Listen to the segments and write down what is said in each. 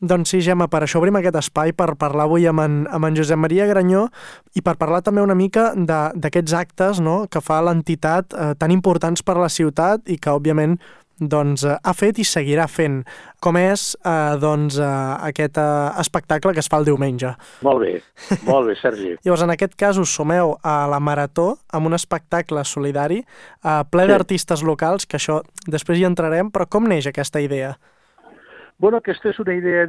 Doncs sí, Gemma, per això obrim aquest espai, per parlar avui amb en Josep Maria Granyó i per parlar també una mica d'aquests actes, no?, que fa l'entitat tan importants per a la ciutat i que, òbviament, doncs, ha fet i seguirà fent, com és aquest espectacle que es fa el diumenge. Molt bé, Sergi. Llavors, en aquest cas, us sumeu a la Marató amb un espectacle solidari ple d'artistes locals, que això després hi entrarem, però com neix aquesta idea? Bueno, aquesta és una idea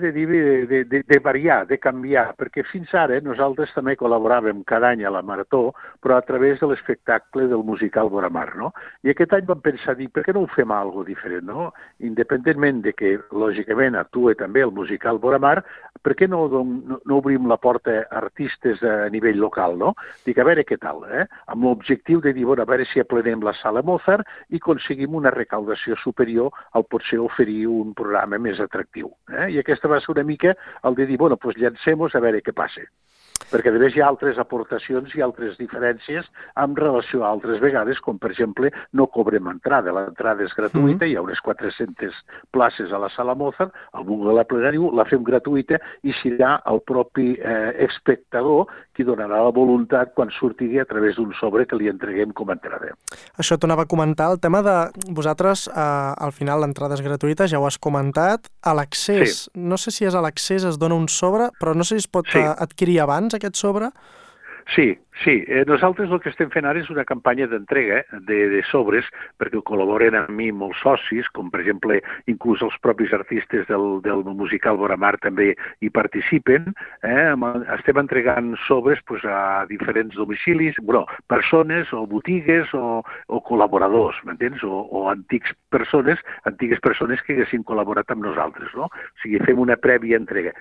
de variar, de canviar, perquè fins ara nosaltres també col·laboràvem cada any a la Marató, però a través de l'espectacle del musical Voramar, no? I aquest any vam pensar, per què no ho fem algo diferent, no? Independentment de que, lògicament, actua també el musical Voramar, per què no obrim la porta a artistes a nivell local, no? Dic, a veure què tal, Amb l'objectiu de dir, bueno, a veure si aplenem la sala Mozart i aconseguim una recaudació superior al potser oferir un programa més atractiu. I aquesta va ser una mica el de dir, bueno, doncs llancem-nos a veure què passa. Perquè a més hi ha altres aportacions i altres diferències en relació a altres vegades, com per exemple no cobrem entrada, l'entrada és gratuïta, hi ha unes 400 places a la sala Mozart, al Google la plenari la fem gratuïta i serà el propi espectador qui donarà la voluntat quan surti a través d'un sobre que li entreguem com a entrada. Això t'ho anava a comentar, el tema de vosaltres, al final l'entrada és gratuïta, ja ho has comentat, a l'accés, no sé si és a l'accés es dona un sobre, però no sé si es pot adquirir abans aquest sobre? Sí. Nosaltres el que estem fent ara és una campanya d'entrega de sobres perquè col·laboren amb mi molts socis, com per exemple inclús els propis artistes del musical Voramar també hi participen. Estem entregant sobres a diferents domicilis, persones o botigues o col·laboradors, m'entens? O antigues persones que haguessin col·laborat amb nosaltres, no? O sigui, fem una prèvia entrega.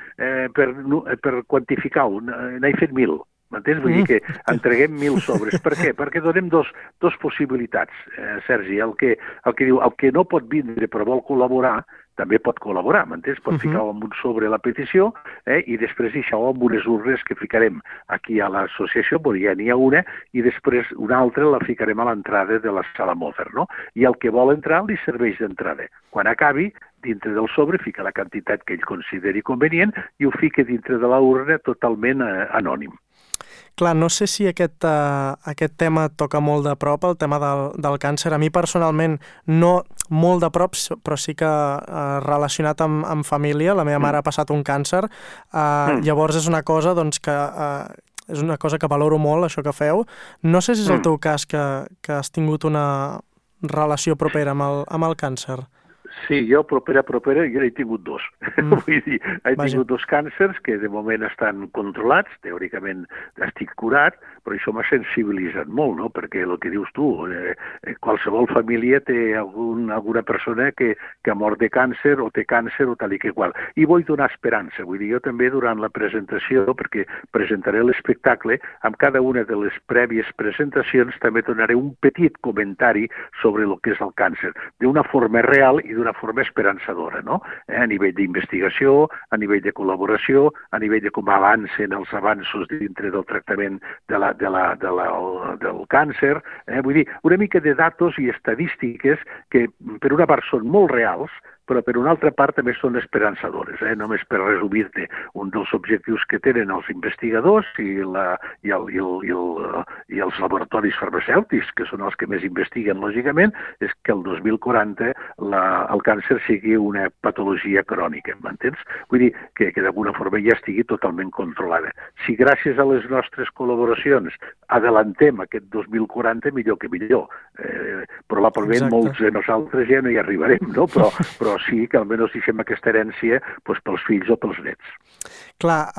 Per quantificar-ho, n'he fet 1.000. M'entens? Vull dir que entreguem 1.000 sobres. Per què? Perquè donem dos possibilitats, Sergi. El que diu, el que no pot vindre però vol col·laborar, també pot col·laborar, m'entens? Pot ficar-ho amb un sobre la petició i després deixar-ho amb unes urnes que ficarem aquí a l'associació, perquè ja n'hi ha una, i després una altra la ficarem a l'entrada de la sala Mozart, no? I el que vol entrar li serveix d'entrada. Quan acabi, dintre del sobre fica la quantitat que ell consideri convenient i ho fica dintre de la urna totalment anònim. Clar, no sé si aquest tema toca molt de prop, el tema del càncer. A mi personalment no molt de prop, però sí que relacionat amb família. La meva mare ha passat un càncer. Llavors és una cosa que valoro molt, això que feu. No sé si és el teu cas que has tingut una relació propera amb el càncer. Sí, jo propera, jo n'he tingut 2. Vull dir, he tingut 2 càncers que de moment estan controlats, teòricament estic curat, però això m'ha sensibilitzat molt, no? Perquè el que dius tu, qualsevol família té alguna persona que ha mort de càncer o té càncer o tal i que qual. I vull donar esperança, vull dir, jo també durant la presentació, perquè presentaré l'espectacle, amb cada una de les prèvies presentacions també donaré un petit comentari sobre el que és el càncer, d'una forma real i d'una forma esperançadora, no? A nivell d'investigació, a nivell de col·laboració, a nivell de com avancen els avanços dintre del tractament del càncer. Vull dir, una mica de datos i estadístiques que per una part són molt reals, però per una altra part també són esperançadores. Només per resumir-te, un dels objectius que tenen els investigadors i els laboratoris farmacèutics, que són els que més investiguen, lògicament, és que el 2040 el càncer sigui una patologia crònica, m'entens? Vull dir que d'alguna forma ja estigui totalment controlada. Si gràcies a les nostres col·laboracions adelantem aquest 2040, millor que millor. Probablement molts de nosaltres ja no hi arribarem, no? Però sí que almenys deixem aquesta herència pels fills o pels nets. Clar,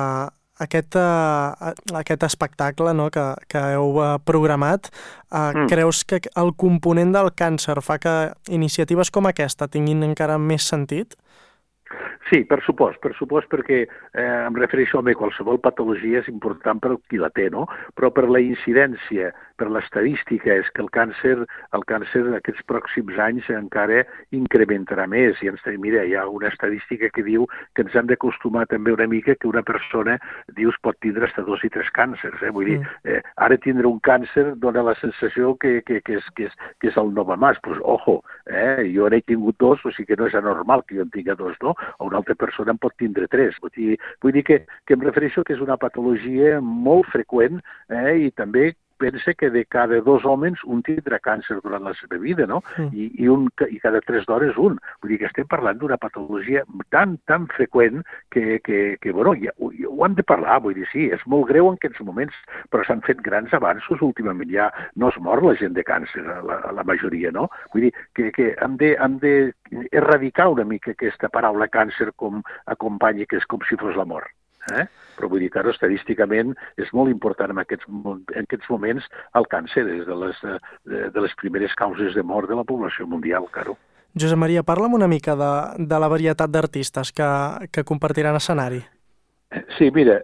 aquest espectacle, no, que heu programat, creus que el component del càncer fa que iniciatives com aquesta tinguin encara més sentit? Sí, per supost, perquè em refereixo a qualsevol patologia és important per qui la té, no? Però per la incidència, per l'estadística, és que el càncer aquests pròxims anys encara incrementarà més. I mira, hi ha una estadística que diu que ens hem d'acostumar també una mica que una persona, dius, pot tindre fins 2 i 3 càncers. Vull dir, ara tindre un càncer dona la sensació que és el Novamàs. Pues, ojo, jo n'he tingut 2, o sigui que no és anormal que jo en tingui 2, no? o una altra persona en pot tindre 3. Vull dir que em refereixo que és una patologia molt freqüent i també pensa que de cada 2 homes un tindrà càncer durant la seva vida, no? I cada 3 hores un. Vull dir que estem parlant d'una patologia tan freqüent que bueno, ho hem de parlar, vull dir, sí, és molt greu en aquests moments, però s'han fet grans avanços últimament, ja no es mor la gent de càncer, la majoria, no? Vull dir que hem de erradicar una mica aquesta paraula càncer com acompanya, que és com si fos la mort. Però vull dir que estadísticament és molt important en aquests moments el càncer, és de les primeres causes de mort de la població mundial, claro. Josep Maria, parla'm una mica de la varietat d'artistes que compartiran escenari. Sí, mira,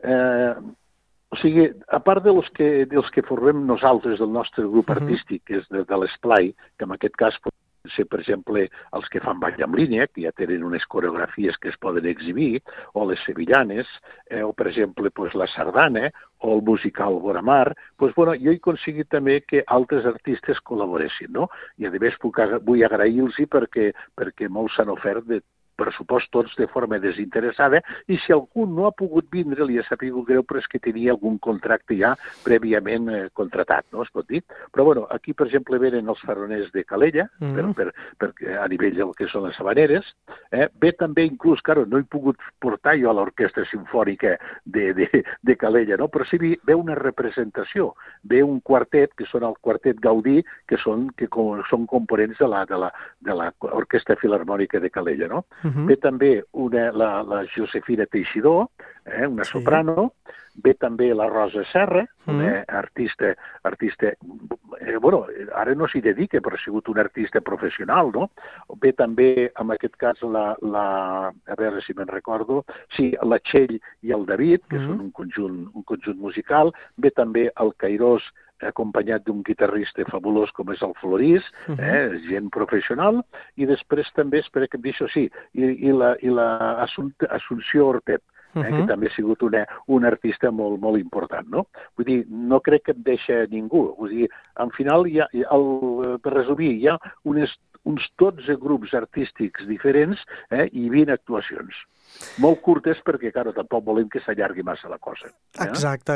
o sigui, a part dels que formem nosaltres del nostre grup artístic, que és de l'Esplai, que en aquest cas ser, per exemple, els que fan ball en línia, que ja tenen unes coreografies que es poden exhibir, o les sevillanes, o, per exemple, la sardana, o el musical Boramar, jo he aconseguit també que altres artistes col·laboressin, no? I, a més, vull agrair-los perquè molts s'han ofert de pressupost tots de forma desinteressada, i si algú no ha pogut vindre, li ha sabut greu, però és que tenia algun contracte ja prèviament contratat, no es pot dir? Però bueno, aquí, per exemple, venen els faroners de Calella, a nivell del que són les habaneres. Ve també, inclús, claro, no he pogut portar jo a l'Orquestra Simfònica de Calella, no? Però sí ve una representació, ve un quartet, que són el Quartet Gaudí, que són components de l'Orquestra Filharmònica de Calella, no? Ve també la Josefina Teixidor, una soprano, ve també la Rosa Serra, una artista, bueno, ara no s'hi dedica, però ha sigut una artista professional, no? Ve també, en aquest cas, a veure si me'n recordo, sí, la Txell i el David, que són un conjunt musical, ve també el Cairós, acompanyat d'un guitarrista fabulós com és el Florís, gent professional, i després també, espera que em deixo, sí, i la Assumpció Orpet, que també ha sigut una artista molt, molt important, no? Vull dir, no crec que em deixa ningú. Vull dir, al final, per resumir, hi ha uns 12 grups artístics diferents i 20 actuacions. Molt curtes perquè, clar, tampoc volem que s'allargui massa la cosa. Exacte.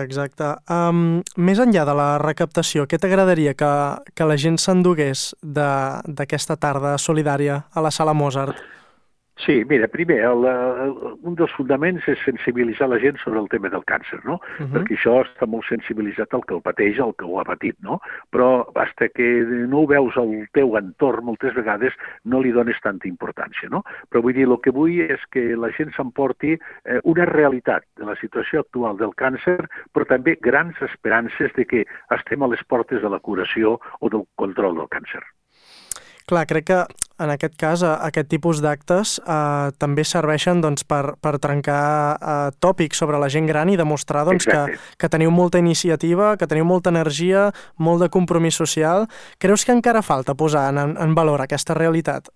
Més enllà de la recaptació, què t'agradaria que la gent s'endugués d'aquesta tarda solidària a la Sala Mozart? Sí, mira, primer, un dels fundaments és sensibilitzar la gent sobre el tema del càncer, no? Perquè això està molt sensibilitzat al que el pateix, al que ho ha patit, no? Però fins que no ho veus al teu entorn, moltes vegades no li dones tanta importància, no? Però vull dir, el que vull és que la gent s'emporti una realitat de la situació actual del càncer, però també grans esperances de que estem a les portes de la curació o del control del càncer. Clar, crec que en aquest cas aquest tipus d'actes també serveixen per trencar tòpics sobre la gent gran i demostrar que teniu molta iniciativa, que teniu molta energia, molt de compromís social. Creus que encara falta posar en valor aquesta realitat?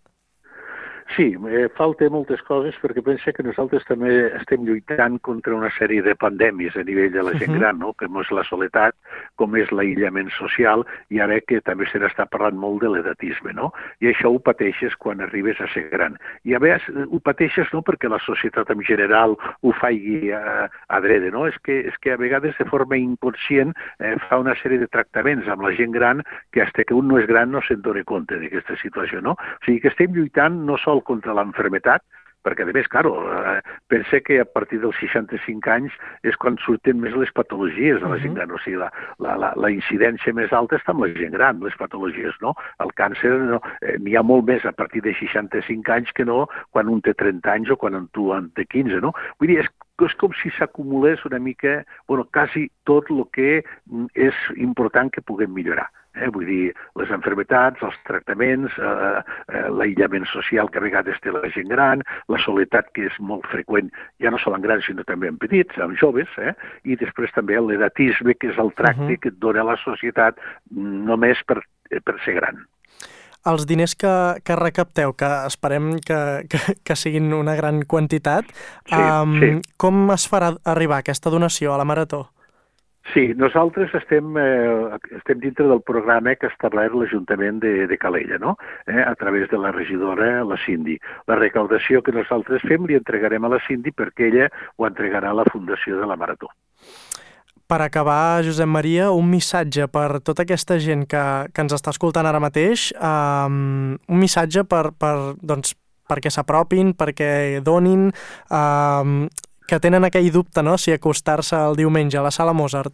Sí, falta moltes coses perquè penso que nosaltres també estem lluitant contra una sèrie de pandèmies a nivell de la gent gran, no? Com és la soledat, com és l'aïllament social, i ara que també se n'està parlant molt de l'edatisme, no? I això ho pateixes quan arribes a ser gran. I a més, ho pateixes no perquè la societat en general ho faci adrede, no? És que a vegades de forma inconscient fa una sèrie de tractaments amb la gent gran que fins que un no és gran no se'n dona compte d'aquesta situació, no? O sigui que estem lluitant no sol contra l'enfermetat, perquè, a més, pensa que a partir dels 65 anys és quan surten més les patologies de la gent gran. O sigui, la incidència més alta està amb la gent gran, les patologies, no? El càncer n'hi ha molt més a partir de 65 anys que no quan un té 30 anys o quan tu en té 15, no? Vull dir, és com si s'acumulés una mica, quasi tot el que és important que puguem millorar. Vull dir, les malalties, els tractaments, l'aïllament social que a vegades té la gent gran, la soledat que és molt freqüent, ja no sols en grans sinó també en petits, en joves, i després també l'edatisme, que és el tracte que et dona la societat només per ser gran. Els diners que recapteu, que esperem que siguin una gran quantitat, com es farà arribar aquesta donació a la Marató? Sí, nosaltres estem dintre del programa que ha establert l'Ajuntament de Calella, no? A través de la regidora, la Cindy. La recaudació que nosaltres fem li entregarem a la Cindy perquè ella ho entregarà a la Fundació de la Marató. Per acabar, Josep Maria, un missatge per tota aquesta gent que ens està escoltant ara mateix, un missatge doncs, perquè s'apropin, perquè donin, que tenen aquell dubte, no?, si acostar-se el diumenge a la Sala Mozart.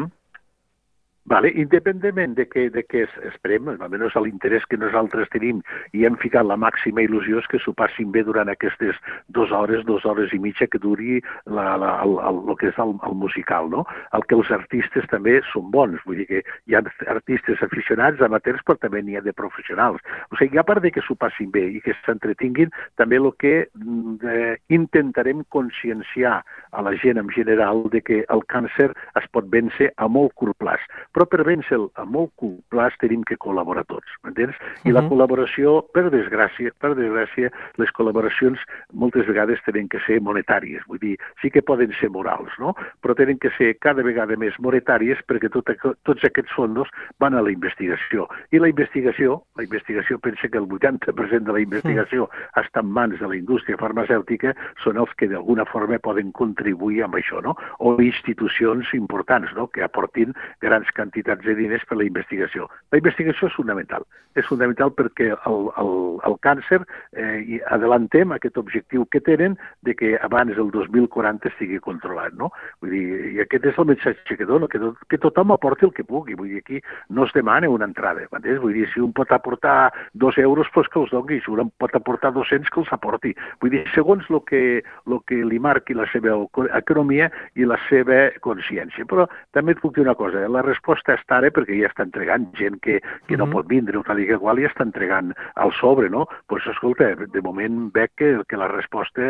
Vale, independentment de que esperem, almenys l'interès que nosaltres tenim i hem ficat la màxima il·lusió és que s'ho passin bé durant aquestes 2 hores i mitja que duri el que és el musical, no? El que els artistes també són bons, vull dir que hi ha artistes aficionats, amateurs, però també n'hi ha de professionals. O sigui, a part de que s'ho passin bé i que s'entretinguin, també el que intentarem conscienciar a la gent en general de que el càncer es pot vèncer a molt curt plaç. Però per vèncer-lo a molt curt plaç tenim que col·laborar tots, m'entens? I la col·laboració, per desgràcia, les col·laboracions moltes vegades tenen que ser monetàries, vull dir, sí que poden ser morals, no? Però tenen que ser cada vegada més monetàries perquè tots aquests fons van a la investigació. I la investigació pensa que el 80% de la investigació està en mans de la indústria farmacèutica, són els que d'alguna forma poden contribuir amb això, no? O institucions importants, no?, que aportin grans quantitats de diners per a la investigació. La investigació és fonamental perquè el càncer adelantem aquest objectiu que tenen de que abans del 2040 estigui controlat, no? Vull dir, i aquest és el missatge que dono, que tothom aporti el que pugui, vull dir, aquí no es demana una entrada, m'entens? Vull dir, si un pot aportar 2 euros, doncs que els doni, si un pot aportar 200, que els aporti. Vull dir, segons el que li marqui la seva economia i la seva consciència. Però també et puc dir una cosa, la resposta està ara perquè ja està entregant gent que no pot vindre o tal i qual, ja està entregant al sobre, no? Doncs escolta, de moment veig que la resposta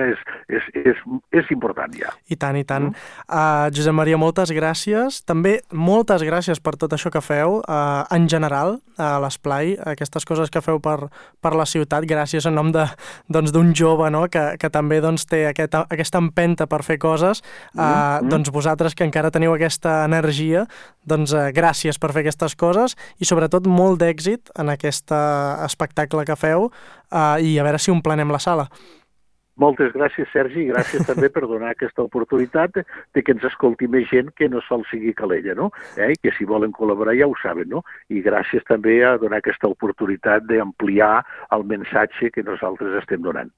és important ja. I tant, i tant. Josep Maria, moltes gràcies. També moltes gràcies per tot això que feu, en general, a l'Esplai, aquestes coses que feu per la ciutat, gràcies en nom d'un jove, no?, que també doncs, té aquesta empenta per fer coses. Doncs vosaltres que encara teniu aquesta energia, doncs gràcies per fer aquestes coses i sobretot molt d'èxit en aquest espectacle que feu i a veure si omplenem la sala. Moltes gràcies, Sergi, i gràcies també per donar aquesta oportunitat de que ens escolti més gent que no sol sigui Calella, no? I que si volen col·laborar ja ho saben, no? I gràcies també a donar aquesta oportunitat d'ampliar el missatge que nosaltres estem donant.